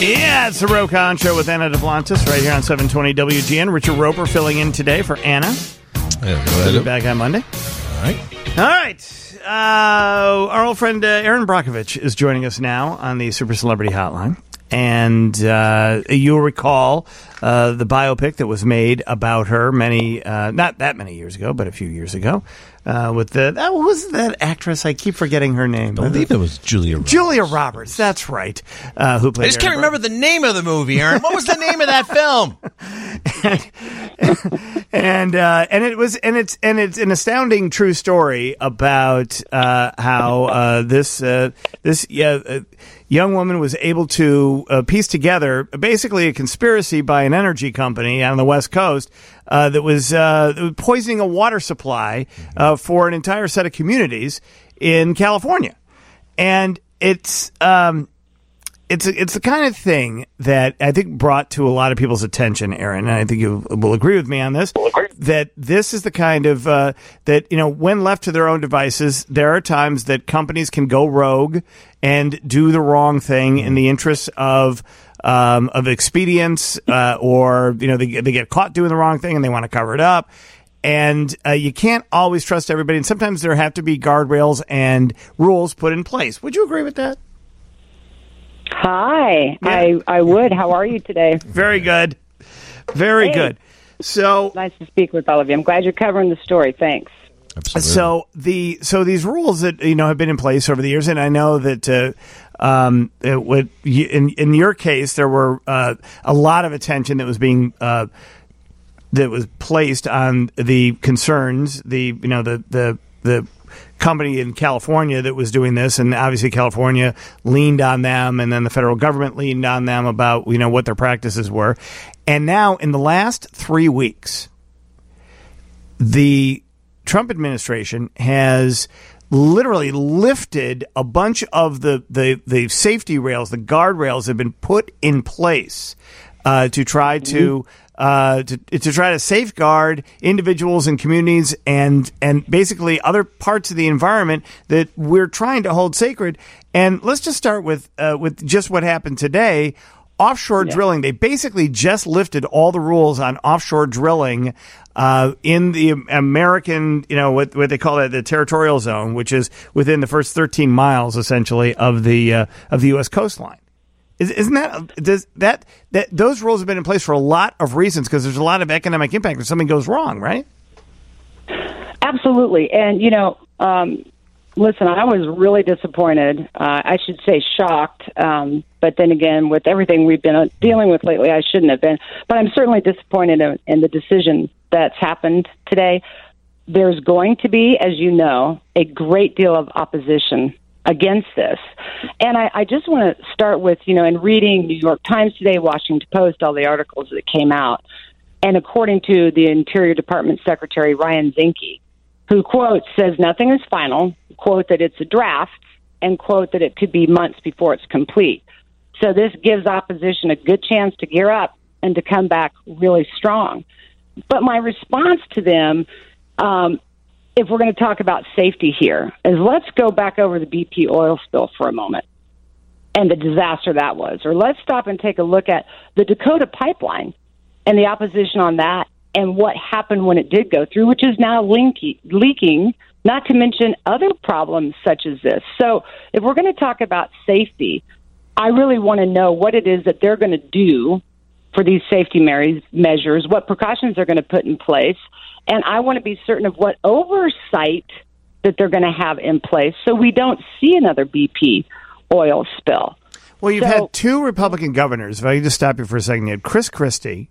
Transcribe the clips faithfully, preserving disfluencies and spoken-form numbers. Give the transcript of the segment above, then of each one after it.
Yeah, it's the Rokan Show with Anna Duplantis right here on seven twenty W G N. Richard Roper filling in today for Anna. Yeah, We'll be back on Monday. All right. All right. Uh, our old friend uh, Aaron Brockovich is joining us now on the Super Celebrity Hotline. And uh, you'll recall uh, the biopic that was made about her many, uh, not that many years ago, but a few years ago. Uh, with the, that was that actress, I keep forgetting her name. I believe it was Julia Roberts. Julia Roberts, that's right. Uh, who played I just can't remember the name of the movie, Aaron. What was the name of that film? and and, uh, and it was and it's and it's an astounding true story about uh, how uh, this uh, this yeah, uh, young woman was able to uh, piece together basically a conspiracy by an energy company on the West Coast uh, that was uh, poisoning a water supply uh, for an entire set of communities in California, and it's. Um, It's it's the kind of thing that I think brought to a lot of people's attention, Aaron, and I think you will agree with me on this, that this is the kind of, uh, that, you know, when left to their own devices, there are times that companies can go rogue and do the wrong thing in the interests of um, of expedience, uh, or, you know, they, they get caught doing the wrong thing and they want to cover it up. And uh, you can't always trust everybody, and sometimes there have to be guardrails and rules put in place. Would you agree with that? Hi, Yeah. I, I would. How are you today? Very good. Very Hey. good. So, Nice to speak with all of you. I'm glad you're covering the story. Thanks. Absolutely. so the so these rules that you know have been in place over the years, and I know that uh, um, it would, in in your case there were uh, a lot of attention that was being uh, that was placed on the concerns, the you know the the the. company in California that was doing this, and obviously California leaned on them, and then the federal government leaned on them about, you know, what their practices were. And now in the last three weeks, the Trump administration has literally lifted a bunch of the, the, the safety rails, the guardrails that have been put in place uh, to try to Uh, to, to try to safeguard individuals and communities and and basically other parts of the environment that we're trying to hold sacred. And let's just start with uh, with just what happened today. Offshore Yeah. drilling. They basically just lifted all the rules on offshore drilling uh, in the American, you know, what what they call it, the territorial zone, which is within the first thirteen miles essentially of the uh, of the U S coastline. Isn't that does that that those rules have been in place for a lot of reasons, because there's a lot of economic impact if something goes wrong, right? Absolutely. And, you know, um, listen, I was really disappointed. Uh, I should say shocked. Um, but then again, with everything we've been dealing with lately, I shouldn't have been. But I'm certainly disappointed in, in the decision that's happened today. There's going to be, as you know, a great deal of opposition against this. And I, I just want to start with, you know, in reading New York Times today, Washington Post, all the articles that came out. And according to the Interior Department Secretary Ryan Zinke, who, quote, says nothing is final, quote, that it's a draft, and, quote, that it could be months before it's complete. So this gives opposition a good chance to gear up and to come back really strong. But my response to them, um, if we're going to talk about safety here, is let's go back over the B P oil spill for a moment and the disaster that was. Or let's stop and take a look at the Dakota pipeline and the opposition on that and what happened when it did go through, which is now leaky, leaking, not to mention other problems such as this. So if we're going to talk about safety, I really want to know what it is that they're going to do for these safety measures, what precautions they're going to put in place. And I want to be certain of what oversight that they're going to have in place so we don't see another B P oil spill. Well, you've So- had two Republican governors. If I could just stop you for a second. You had Chris Christie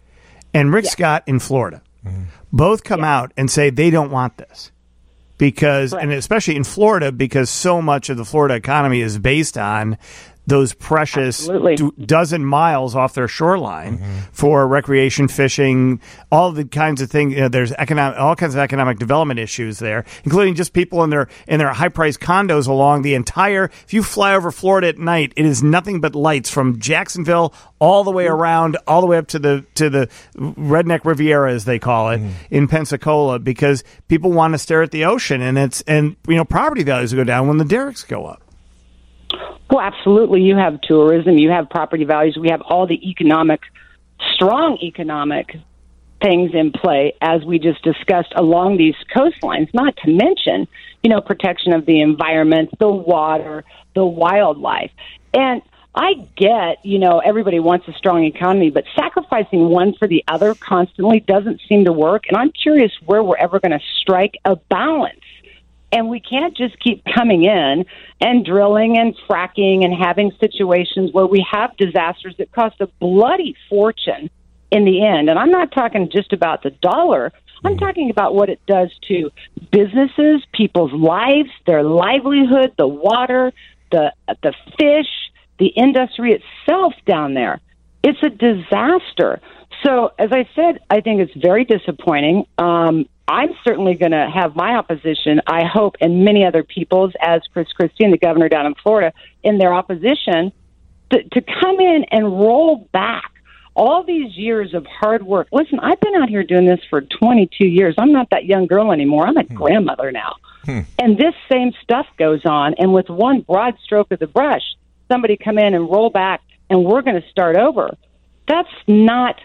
and Rick Yeah. Scott in Florida. Both come out and say they don't want this. Because, Correct. and especially in Florida, because so much of the Florida economy is based on those precious Absolutely. do, dozen miles off their shoreline for recreation, fishing, all the kinds of things. You know, there's economic, all kinds of economic development issues there, including just people in their in their high priced condos along the entire. If you fly over Florida at night, it is nothing but lights from Jacksonville all the way around, all the way up to the to the Redneck Riviera, as they call it, in Pensacola, because people want to stare at the ocean, and it's and you know property values go down when the derricks go up. Well, absolutely. You have tourism, you have property values, we have all the economic, strong economic things in play, as we just discussed, along these coastlines, not to mention, you know, protection of the environment, the water, the wildlife. And I get, you know, everybody wants a strong economy, but sacrificing one for the other constantly doesn't seem to work. And I'm curious where we're ever going to strike a balance. And we can't just keep coming in and drilling and fracking and having situations where we have disasters that cost a bloody fortune in the end. And I'm not talking just about the dollar. I'm talking about what it does to businesses, people's lives, their livelihood, the water, the the fish, the industry itself down there. It's a disaster. So, as I said, I think it's very disappointing. Um, I'm certainly going to have my opposition, I hope, and many other people's, as Chris Christie, the governor down in Florida, in their opposition, to, to come in and roll back all these years of hard work. Listen, I've been out here doing this for twenty-two years. I'm not that young girl anymore. I'm a hmm. grandmother now. Hmm. And this same stuff goes on, and with one broad stroke of the brush, somebody come in and roll back, and we're going to start over. That's not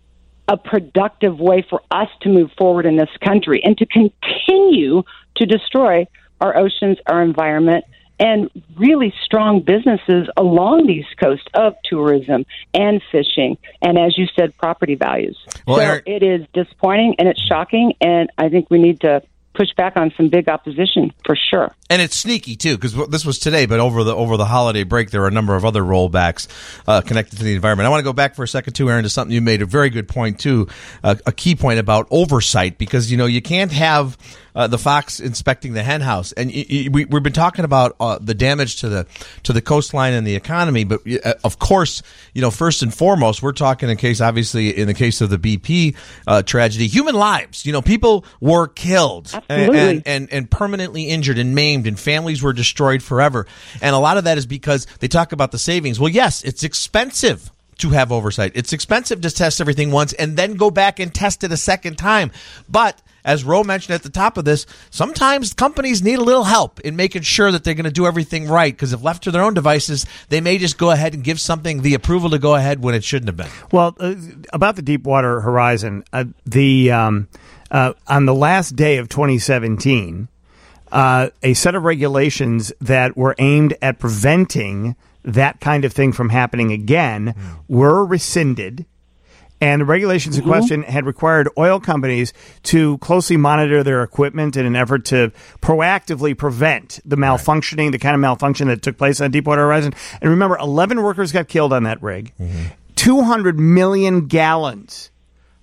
a productive way for us to move forward in this country and to continue to destroy our oceans, our environment, and really strong businesses along the East Coast of tourism and fishing, and as you said, property values. Well, so Eric- it is disappointing and it's shocking, and I think we need to push back on some big opposition for sure. And it's sneaky too, because this was today, but over the over the holiday break, there were a number of other rollbacks uh, connected to the environment. I want to go back for a second too, Aaron, to something you made a very good point too, uh, a key point about oversight, because you know you can't have uh, the fox inspecting the hen house, and y- y- we, we've been talking about uh, the damage to the to the coastline and the economy, but uh, of course, you know, first and foremost, we're talking in case, obviously, in the case of the B P uh, tragedy, human lives. You know, people were killed and, and, and and permanently injured and maimed, and families were destroyed forever. And a lot of that is because they talk about the savings. Well, yes, it's expensive to have oversight. It's expensive to test everything once and then go back and test it a second time. But as Ro mentioned at the top of this, sometimes companies need a little help in making sure that they're going to do everything right, because if left to their own devices, they may just go ahead and give something the approval to go ahead when it shouldn't have been. Well, uh, about the Deepwater Horizon, uh, the um, uh, on the last day of twenty seventeen, uh, a set of regulations that were aimed at preventing that kind of thing from happening again mm. were rescinded. And the regulations in question had required oil companies to closely monitor their equipment in an effort to proactively prevent the malfunctioning, right. the kind of malfunction that took place on Deepwater Horizon. And remember, eleven workers got killed on that rig. Mm-hmm. two hundred million gallons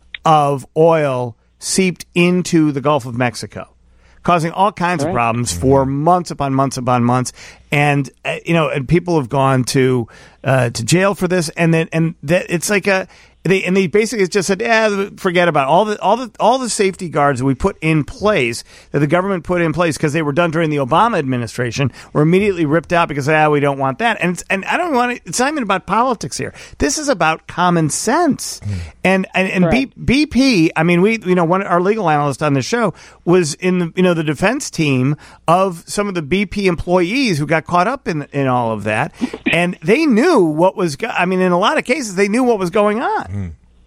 of oil seeped into the Gulf of Mexico, causing all kinds right. of problems mm-hmm. for months upon months upon months. And, uh, you know, and people have gone to uh, to jail for this. And then and that it's like a... They, and they basically just said, "Yeah, forget about it. all the all the all the safety guards that we put in place, that the government put in place, because they were done during the Obama administration, were immediately ripped out because ah, we don't want that." And it's, and I don't want it. It's not even about politics here. This is about common sense. Mm. And and, and B, B P. I mean, we you know one our legal analyst on the show was in the you know the defense team of some of the B P employees who got caught up in in all of that, and they knew what was. Go- I mean, in a lot of cases, they knew what was going on. Mm.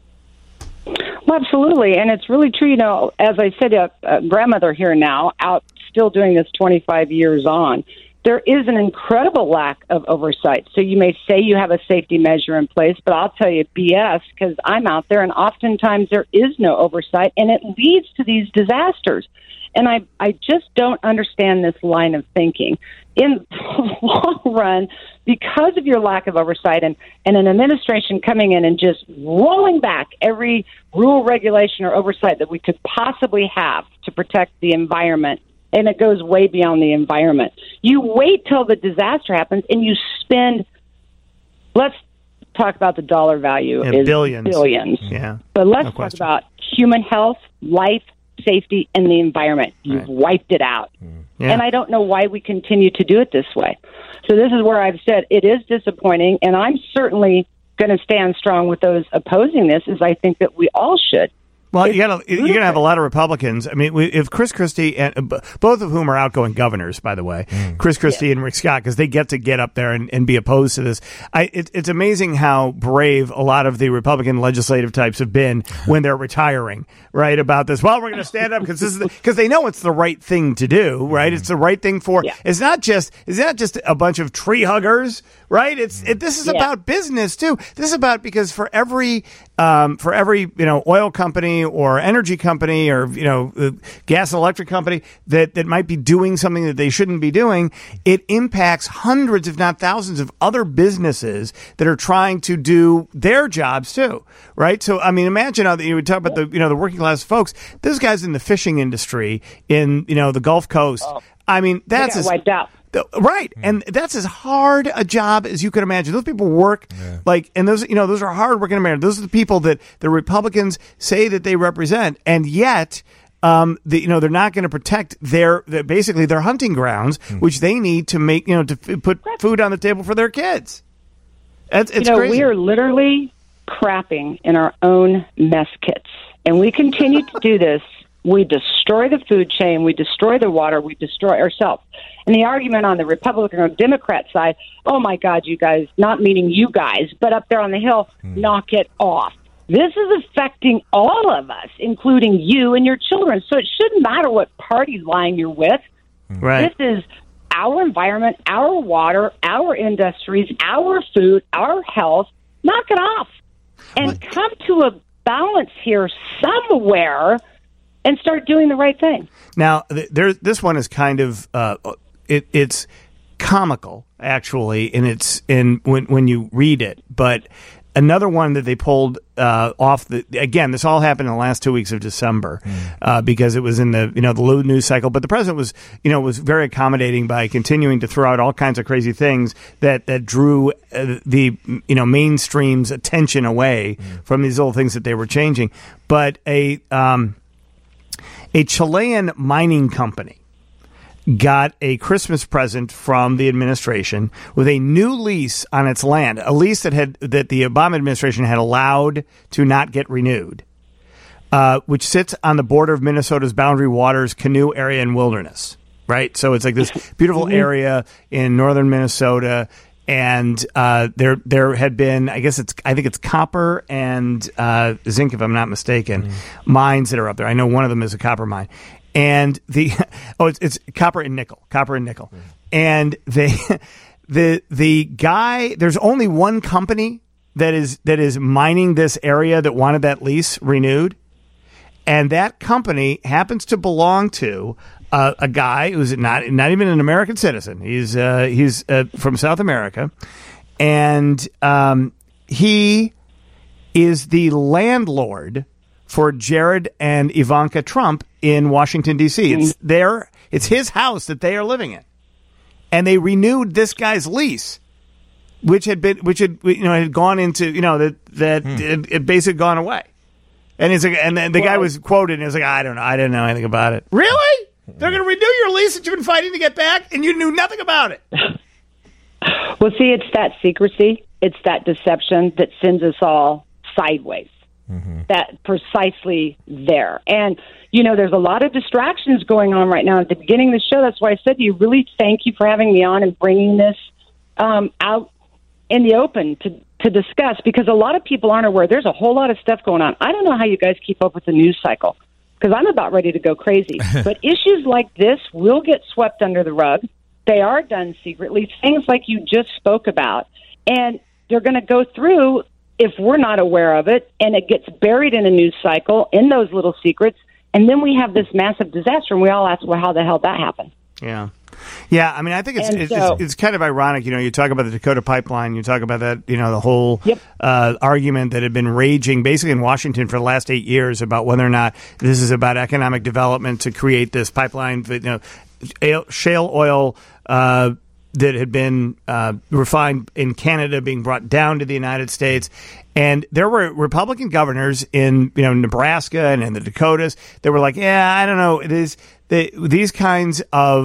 Well, absolutely, and it's really true. You know, as I said, a, a grandmother here now, out still doing this twenty-five years on, there is an incredible lack of oversight. So you may say you have a safety measure in place, but I'll tell you B S, because I'm out there, and oftentimes there is no oversight, and it leads to these disasters. And I, I just don't understand this line of thinking. In the long run, because of your lack of oversight and, and an administration coming in and just rolling back every rule, regulation, or oversight that we could possibly have to protect the environment, and it goes way beyond the environment. You wait till the disaster happens and you spend, let's talk about the dollar value. Yeah, is billions. Billions. Yeah. But let's No talk question. about human health, life, safety, and the environment. You've Right. wiped it out. Yeah. And I don't know why we continue to do it this way. So this is where I've said it is disappointing, and I'm certainly going to stand strong with those opposing this, as I think that we all should. Well, you got you're going to have a lot of Republicans. I mean, we, if Chris Christie and uh, both of whom are outgoing governors, by the way, mm. Chris Christie yeah. and Rick Scott, because they get to get up there and, and be opposed to this. I, it, it's amazing how brave a lot of the Republican legislative types have been when they're retiring, right? About this. Well, we're going to stand up because this is because the, they know it's the right thing to do, right? Mm. It's the right thing for. Yeah. It's not just. It's not just a bunch of tree huggers, right? It's it, this is yeah. about business too. This is about because for every um, for every you know oil company or energy company or you know uh, gas and electric company that, that might be doing something that they shouldn't be doing, it impacts hundreds if not thousands of other businesses that are trying to do their jobs too, right? So I mean, imagine how the, you would talk about the you know the working class folks. Those guys in the fishing industry in you know the Gulf Coast. Oh. I mean, that's as, wiped out. Right, and that's as hard a job as you could imagine. Those people work yeah. like, and those you know those are hard-working Americans. Those are the people that the Republicans say that they represent, and yet, um, the, you know, they're not going to protect their, their basically their hunting grounds, mm. which they need to make you know to f- put food on the table for their kids. It's, it's you know, crazy. We are literally crapping in our own mess kits, and we continue to do this. We destroy the food chain, we destroy the water, we destroy ourselves. And the argument on the Republican or Democrat side, oh, my God, you guys, not meaning you guys, but up there on the Hill, mm. knock it off. This is affecting all of us, including you and your children. So it shouldn't matter what party line you're with. Right. This is our environment, our water, our industries, our food, our health. Knock it off. And what? Come to a balance here somewhere and start doing the right thing. Now, there, this one is kind of uh, it, it's comical, actually, in its in when when you read it. But another one that they pulled uh, off the again, this all happened in the last two weeks of December mm. uh, because it was in the you know the low news cycle. But the president was you know was very accommodating by continuing to throw out all kinds of crazy things that that drew uh, the you know mainstream's attention away mm. from these little things that they were changing. But a um, A Chilean mining company got a Christmas present from the administration with a new lease on its land, a lease that had that the Obama administration had allowed to not get renewed, uh, which sits on the border of Minnesota's Boundary Waters Canoe Area and Wilderness. Right, so it's like this beautiful area in northern Minnesota. And uh, there, there had been, I guess it's, I think it's copper and uh, zinc, if I'm not mistaken, mm. mines that are up there. I know one of them is a copper mine, and the oh, it's, it's copper and nickel, copper and nickel, mm. and they, the the guy. There's only one company that is that is mining this area that wanted that lease renewed, and that company happens to belong to Uh, a guy who's not not even an American citizen. He's uh, he's uh, from South America, and um, he is the landlord for Jared and Ivanka Trump in Washington D C. It's their it's his house that they are living in, and they renewed this guy's lease, which had been which had you know had gone into you know that that hmm. it, it basically gone away, and he's like, and then the well, guy was quoted and he was like, I don't know, I didn't know anything about it. Really? They're going to renew your lease that you've been fighting to get back, and you knew nothing about it. Well, see, it's that secrecy, it's that deception that sends us all sideways. Mm-hmm. That precisely there. And, you know, there's a lot of distractions going on right now. At the beginning of the show, that's why I said to you, really thank you for having me on and bringing this um, out in the open to, to discuss, because a lot of people aren't aware. There's a whole lot of stuff going on. I don't know how you guys keep up with the news cycle, because I'm about ready to go crazy. But issues like this will get swept under the rug. They are done secretly, things like you just spoke about. And they're going to go through if we're not aware of it, and it gets buried in a news cycle in those little secrets. And then we have this massive disaster, and we all ask, well, how the hell that happened? Yeah. Yeah, I mean, I think it's it's, so, it's it's kind of ironic. You know, you talk about the Dakota Pipeline, you talk about that, you know, the whole yep. uh, argument that had been raging basically in Washington for the last eight years about whether or not this is about economic development to create this pipeline, you know, shale oil uh, that had been uh, refined in Canada being brought down to the United States. And there were Republican governors in, you know, Nebraska and in the Dakotas that were like, yeah, I don't know, it is the, these kinds of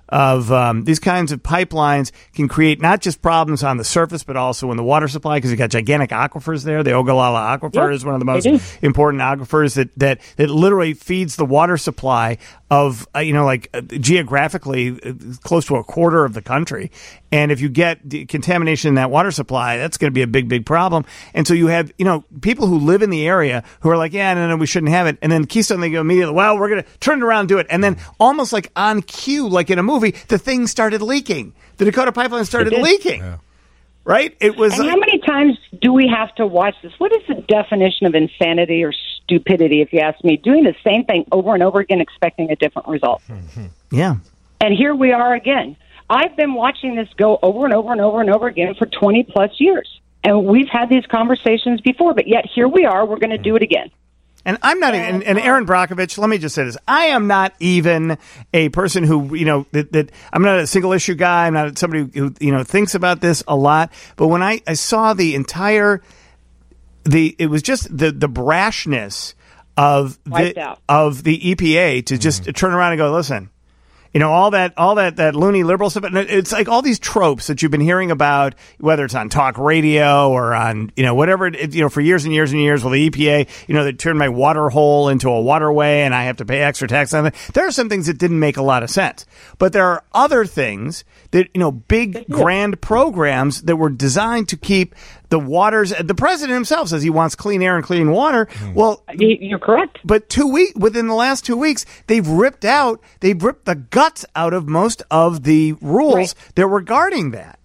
of um, these kinds of pipelines can create not just problems on the surface, but also in the water supply, because you've got gigantic aquifers there. The Ogallala Aquifer Yep, is one of the most do. important aquifers that, that, that literally feeds the water supply of, uh, you know, like uh, geographically uh, close to a quarter of the country. And if you get the contamination in that water supply, that's going to be a big, big problem. And so you have, you know, people who live in the area who are like, yeah, no, no, we shouldn't have it. And then Keystone, they go immediately, well, we're going to turn it around and do it. And then almost like on cue, like in a movie, the thing started leaking. The Dakota Pipeline started leaking. Yeah. Right? It was. And like, how many times do we have to watch this? What is the definition of insanity or stupidity, if you ask me? Doing the same thing over and over again, expecting a different result. Mm-hmm. Yeah. And here we are again. I've been watching this go over and over and over and over again for twenty plus years. And we've had these conversations before, but yet here we are. We're going to do it again. And I'm not, and, and Aaron Brockovich, let me just say this. I am not even a person who, you know, that, that I'm not a single issue guy. I'm not somebody who, you know, thinks about this a lot. But when I, I saw the entire, the, it was just the, the brashness of the, of the E P A to just mm-hmm. turn around and go, listen, you know, all that, all that, that loony liberal stuff. It's like all these tropes that you've been hearing about, whether it's on talk radio or on, you know, whatever, it, you know, for years and years and years. Well, the E P A, you know, they turned my water hole into a waterway and I have to pay extra tax on it. There are some things that didn't make a lot of sense, but there are other things that, you know, big grand programs that were designed to keep the waters. The president himself says he wants clean air and clean water. Mm. Well, you're correct. But two week within the last two weeks, they've ripped out, they've ripped the guts out of most of the rules right. that were guarding that.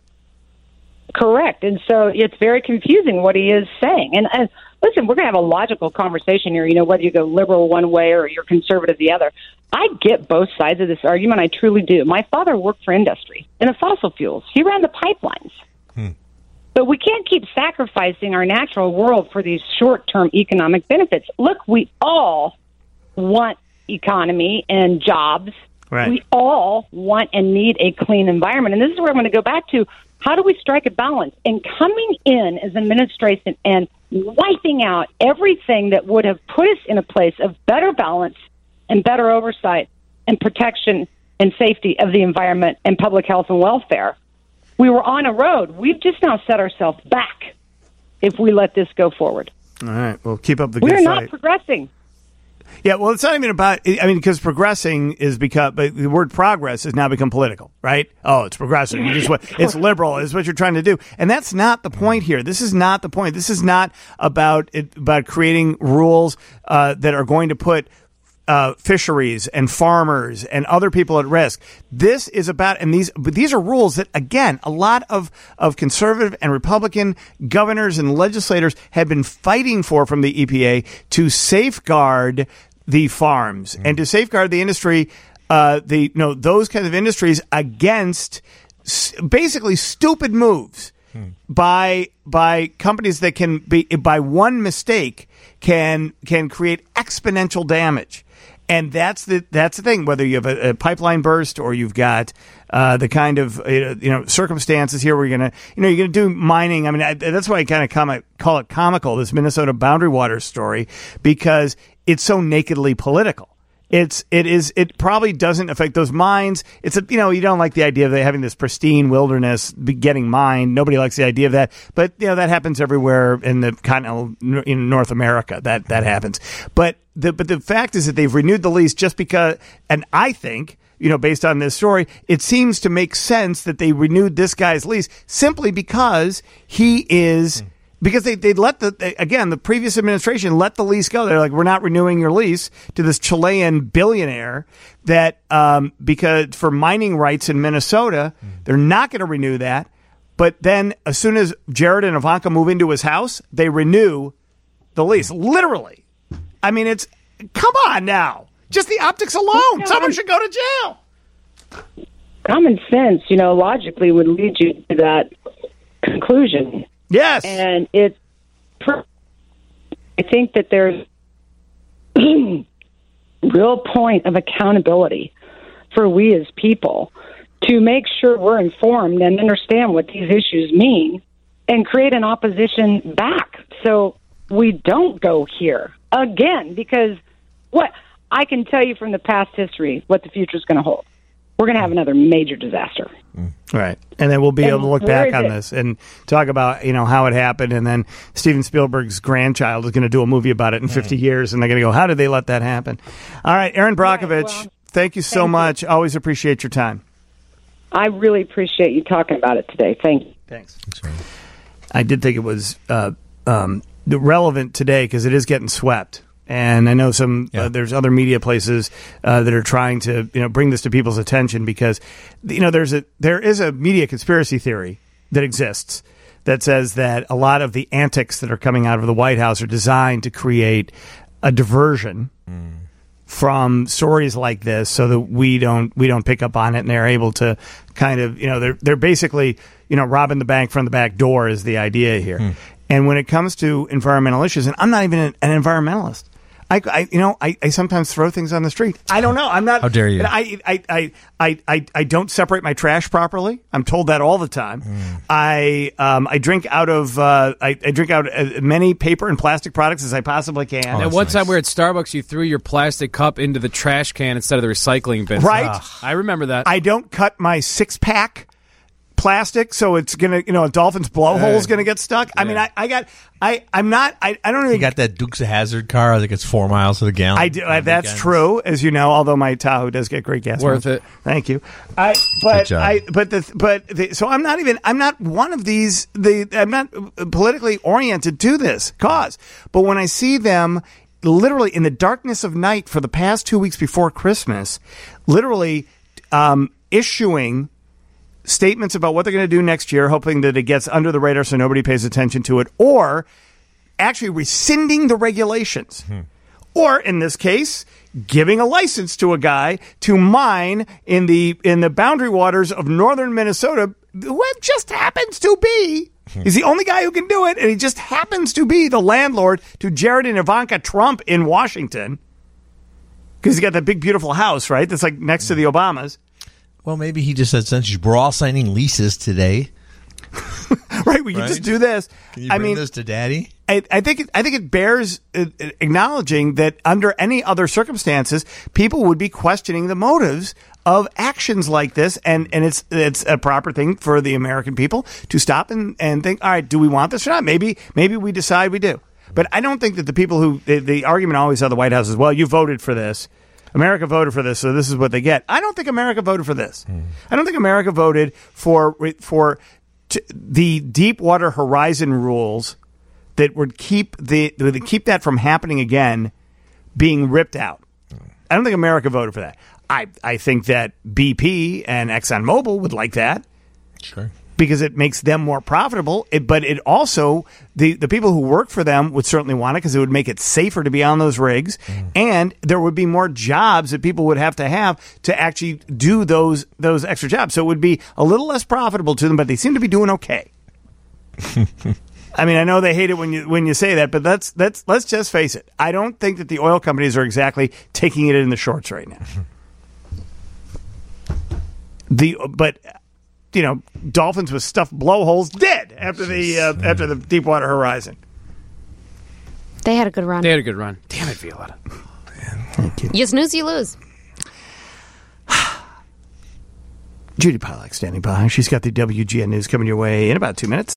Correct. And so it's very confusing what he is saying. And, and listen, we're going to have a logical conversation here, you know, whether you go liberal one way or you're conservative the other. I get both sides of this argument. I truly do. My father worked for industry in the fossil fuels. He ran the pipelines. Hmm. But we can't keep sacrificing our natural world for these short-term economic benefits. Look, we all want economy and jobs. Right. We all want and need a clean environment. And this is where I'm going to go back to, how do we strike a balance? And coming in as administration and wiping out everything that would have put us in a place of better balance and better oversight and protection and safety of the environment and public health and welfare. We were on a road. We've just now set ourselves back if we let this go forward. All right. Well, keep up the good We're fight. not progressing. Yeah, well, it's not even about, I mean, because progressing is because, but the word progress has now become political, right? Oh, it's progressive. You just, it's liberal is what you're trying to do. And that's not the point here. This is not the point. This is not about it, about creating rules uh, that are going to put Uh, fisheries and farmers and other people at risk. This is about, and these, but these are rules that, again, a lot of, of conservative and Republican governors and legislators have been fighting for from the E P A to safeguard the farms mm. and to safeguard the industry, uh, the, you know, those kinds of industries against s- basically stupid moves mm. by, by companies that can be, by one mistake can, can create exponential damage. And that's the that's the thing. Whether you have a, a pipeline burst or you've got uh, the kind of uh, you know circumstances here where you're gonna you know you're gonna do mining. I mean I, that's why I kind of com- call it comical, this Minnesota Boundary Water story, because it's so nakedly political. It's it is it probably doesn't affect those mines. It's a you know you don't like the idea of having this pristine wilderness be getting mined. Nobody likes the idea of that, but you know that happens everywhere in the continental in North America. That that happens, but the but the fact is that they've renewed the lease just because, and I think you know based on this story, it seems to make sense that they renewed this guy's lease simply because he is. Mm. Because they, they let the, they, again, the previous administration let the lease go. They're like, we're not renewing your lease to this Chilean billionaire that, um, because for mining rights in Minnesota, mm. they're not going to renew that. But then as soon as Jared and Ivanka move into his house, they renew the lease. Literally. I mean, it's, come on now. Just the optics alone. Yeah. Someone should go to jail. Common sense, you know, logically would lead you to that conclusion. Yes. And it's, I think that there's real point of accountability for we as people to make sure we're informed and understand what these issues mean and create an opposition back so we don't go here again, because what I can tell you from the past history, what the future is going to hold. we're going to have another major disaster. Right. And then we'll be And able to look where back is on it? this and talk about, you know, how it happened. And then Steven Spielberg's grandchild is going to do a movie about it in fifty years. And they're going to go, how did they let that happen? All right. Erin Brockovich, Right, well, thank you so thank you. much. Always appreciate your time. I really appreciate you talking about it today. Thank you. Thanks. I did think it was uh, um, relevant today because it is getting swept. And I know some. Yeah. Uh, there's other media places uh, that are trying to, you know, bring this to people's attention because, you know, there's a there is a media conspiracy theory that exists that says that a lot of the antics that are coming out of the White House are designed to create a diversion mm. from stories like this, so that we don't we don't pick up on it, and they're able to kind of, you know, they're they're basically, you know, robbing the bank from the back door is the idea here. Mm. And when it comes to environmental issues, and I'm not even an, an environmentalist. I, I, you know, I, I sometimes throw things on the street. I don't know. I'm not. How dare you? I, I, I, I, I, I don't separate my trash properly. I'm told that all the time. Mm. I, um, I drink out of, uh, I, I drink out as many paper and plastic products as I possibly can. Oh, and one nice. time we were at Starbucks, you threw your plastic cup into the trash can instead of the recycling bin. Right. Ugh, I remember that. I don't cut my six pack plastic, so it's gonna, you know, a dolphin's blowhole is gonna get stuck. Yeah. I mean, I, I got, I, I'm not, I, I don't even. You got that Dukes of Hazzard car. I think it's four miles to the gallon. I do. Uh, that's weekends. True, as you know. Although my Tahoe does get great gas. Worth miles. it. Thank you. I, but I, but the, but the, so I'm not even. I'm not one of these. The I'm not politically oriented to this cause. But when I see them, literally in the darkness of night for the past two weeks before Christmas, literally um, issuing statements about what they're going to do next year, hoping that it gets under the radar so nobody pays attention to it, or actually rescinding the regulations. Hmm. Or, in this case, giving a license to a guy to mine in the in the boundary waters of northern Minnesota, what just happens to be. Hmm. He's the only guy who can do it, and he just happens to be the landlord to Jared and Ivanka Trump in Washington. Because he's got that big, beautiful house, right, that's like next to the Obamas. Well, maybe he just said, since we're all signing leases today. Right, we can right? just do this. Can you I bring mean, this to Daddy? I, I think it, I think it bears uh, acknowledging that under any other circumstances, people would be questioning the motives of actions like this, and, and it's it's a proper thing for the American people to stop and, and think, all right, do we want this or not? Maybe maybe we decide we do. But I don't think that the people who the, the argument always of the White House is, well, you voted for this. America voted for this, so this is what they get. I don't think America voted for this. Mm. I don't think America voted for for t- the Deepwater Horizon rules that would keep the would keep that from happening again, being ripped out. Mm. I don't think America voted for that. I I think that B P and ExxonMobil would like that. Sure. Because it makes them more profitable, it, but it also, the, the people who work for them would certainly want it because it would make it safer to be on those rigs, mm. and there would be more jobs that people would have to have to actually do those those extra jobs. So it would be a little less profitable to them, but they seem to be doing okay. I mean, I know they hate it when you when you say that, but let's let's let's just face it. I don't think that the oil companies are exactly taking it in the shorts right now. The but. You know, dolphins with stuffed blowholes did after the uh, after the Deepwater Horizon. They had a good run. They had a good run. Damn it, Violetta. You. you snooze, you lose. Judy Pollack standing by. She's got the W G N News coming your way in about two minutes.